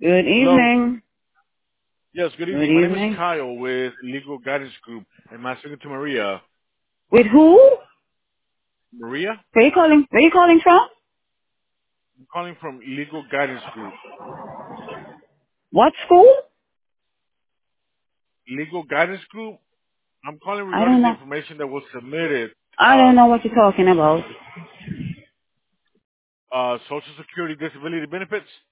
Good Hello. evening. Yes, good Good evening. My name is evening. Kyle with Legal Guidance Group. Am I speaking to Maria? With who? Maria? Where you calling? Where you calling from? I'm calling from Legal Guidance Group. What school? Legal Guidance Group? I'm calling I don't regarding the know. information that was submitted. I don't know what you're talking about. Social Security disability benefits?